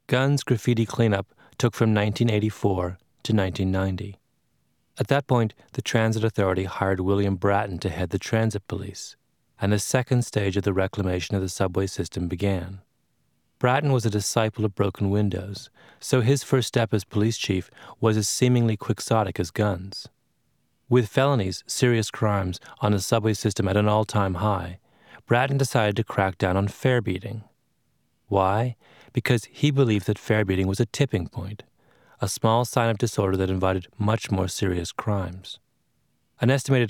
Gunn's graffiti cleanup took from 1984 to 1990. At that point, the Transit Authority hired William Bratton to head the transit police, and the second stage of the reclamation of the subway system began. Bratton was a disciple of broken windows, so his first step as police chief was as seemingly quixotic as Gunn's. With felonies, serious crimes, on the subway system at an all-time high, Bratton decided to crack down on fare beating. Why? Because he believed that fare beating was a tipping point, a small sign of disorder that invited much more serious crimes. An estimated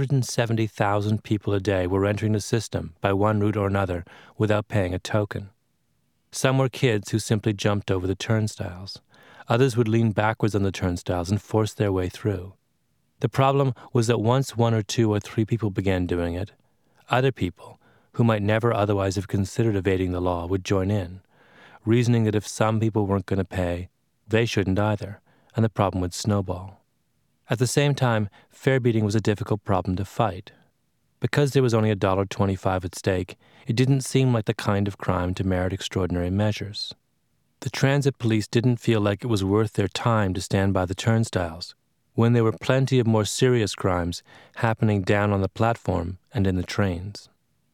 170,000 people a day were entering the system by one route or another without paying a token. Some were kids who simply jumped over the turnstiles. Others would lean backwards on the turnstiles and force their way through. The problem was that once one or two or three people began doing it, other people, who might never otherwise have considered evading the law, would join in, reasoning that if some people weren't going to pay, they shouldn't either, and the problem would snowball. At the same time, fare beating was a difficult problem to fight. Because there was only $1.25 at stake, it didn't seem like the kind of crime to merit extraordinary measures. The transit police didn't feel like it was worth their time to stand by the turnstiles, when there were plenty of more serious crimes happening down on the platform and in the trains.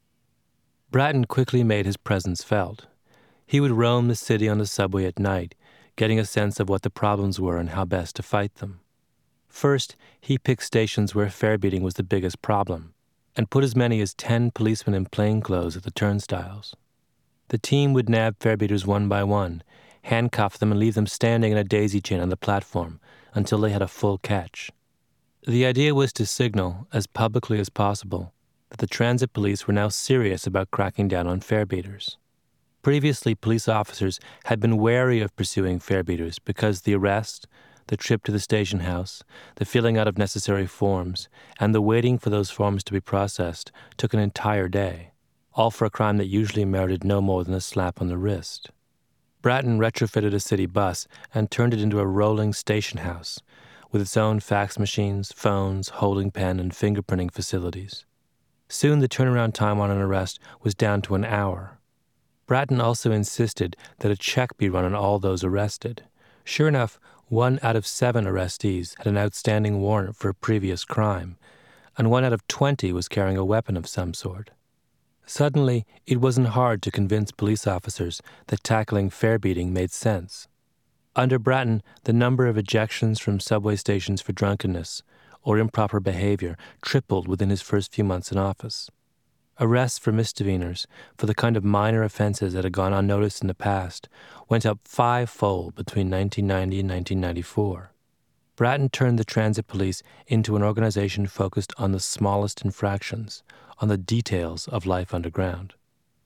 Bratton quickly made his presence felt. He would roam the city on the subway at night, getting a sense of what the problems were and how best to fight them. First, he picked stations where fare beating was the biggest problem, and put as many as 10 policemen in plainclothes at the turnstiles. The team would nab fare beaters one by one, handcuff them and leave them standing in a daisy chain on the platform until they had a full catch. The idea was to signal, as publicly as possible, that the transit police were now serious about cracking down on fare beaters. Previously, police officers had been wary of pursuing fare beaters because the arrest, the trip to the station house, the filling out of necessary forms, and the waiting for those forms to be processed took an entire day, all for a crime that usually merited no more than a slap on the wrist. Bratton retrofitted a city bus and turned it into a rolling station house with its own fax machines, phones, holding pen, and fingerprinting facilities. Soon the turnaround time on an arrest was down to an hour. Bratton also insisted that a check be run on all those arrested. Sure enough, 1 out of 7 arrestees had an outstanding warrant for a previous crime, and 1 out of 20 was carrying a weapon of some sort. Suddenly, it wasn't hard to convince police officers that tackling fare beating made sense. Under Bratton, the number of ejections from subway stations for drunkenness or improper behavior tripled within his first few months in office. Arrests for misdemeanors, for the kind of minor offenses that had gone unnoticed in the past, went up 5-fold between 1990 and 1994. Bratton turned the transit police into an organization focused on the smallest infractions, on the details of life underground.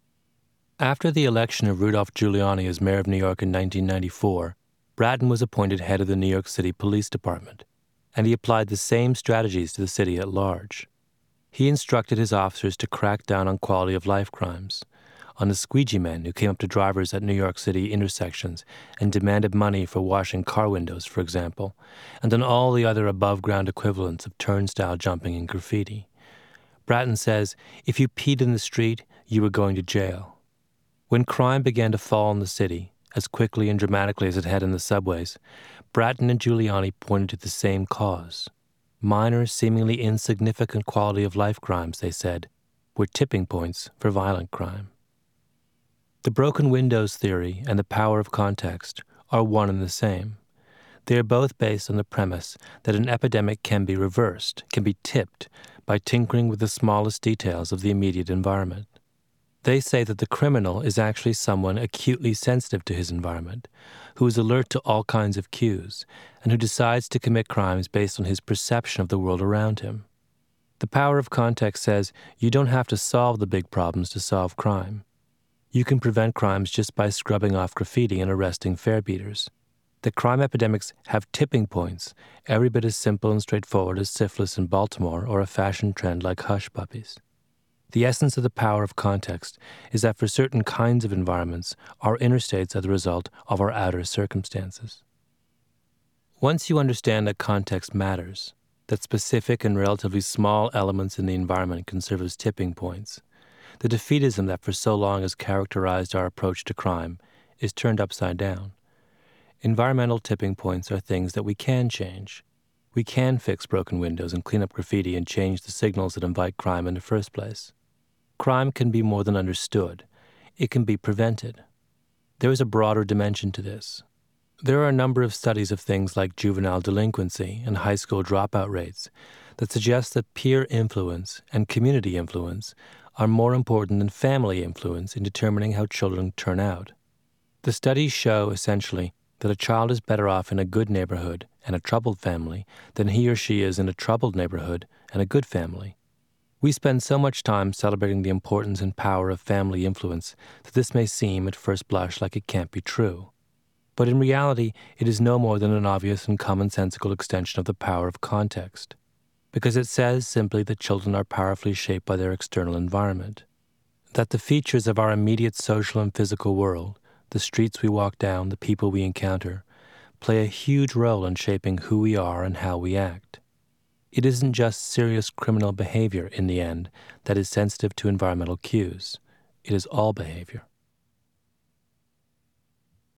After the election of Rudolph Giuliani as mayor of New York in 1994, Bratton was appointed head of the New York City Police Department, and he applied the same strategies to the city at large. He instructed his officers to crack down on quality-of-life crimes, on the squeegee men who came up to drivers at New York City intersections and demanded money for washing car windows, for example, and on all the other above-ground equivalents of turnstile jumping and graffiti. Bratton says, if you peed in the street, you were going to jail. When crime began to fall in the city, as quickly and dramatically as it had in the subways, Bratton and Giuliani pointed to the same cause. Minor, seemingly insignificant quality-of-life crimes, they said, were tipping points for violent crime. The broken windows theory and the power of context are one and the same. They are both based on the premise that an epidemic can be reversed, can be tipped, by tinkering with the smallest details of the immediate environment. They say that the criminal is actually someone acutely sensitive to his environment, who is alert to all kinds of cues, and who decides to commit crimes based on his perception of the world around him. The power of context says you don't have to solve the big problems to solve crime. You can prevent crimes just by scrubbing off graffiti and arresting fare beaters. That crime epidemics have tipping points, every bit as simple and straightforward as syphilis in Baltimore or a fashion trend like hush puppies. The essence of the power of context is that for certain kinds of environments, our inner states are the result of our outer circumstances. Once you understand that context matters, that specific and relatively small elements in the environment can serve as tipping points, the defeatism that for so long has characterized our approach to crime is turned upside down. Environmental tipping points are things that we can change. We can fix broken windows and clean up graffiti and change the signals that invite crime in the first place. Crime can be more than understood. It can be prevented. There is a broader dimension to this. There are a number of studies of things like juvenile delinquency and high school dropout rates that suggest that peer influence and community influence are more important than family influence in determining how children turn out. The studies show, essentially, that a child is better off in a good neighborhood and a troubled family than he or she is in a troubled neighborhood and a good family. We spend so much time celebrating the importance and power of family influence that this may seem at first blush like it can't be true. But in reality, it is no more than an obvious and commonsensical extension of the power of context, because it says simply that children are powerfully shaped by their external environment, that the features of our immediate social and physical world, the streets we walk down, the people we encounter, play a huge role in shaping who we are and how we act. It isn't just serious criminal behavior, in the end, that is sensitive to environmental cues. It is all behavior.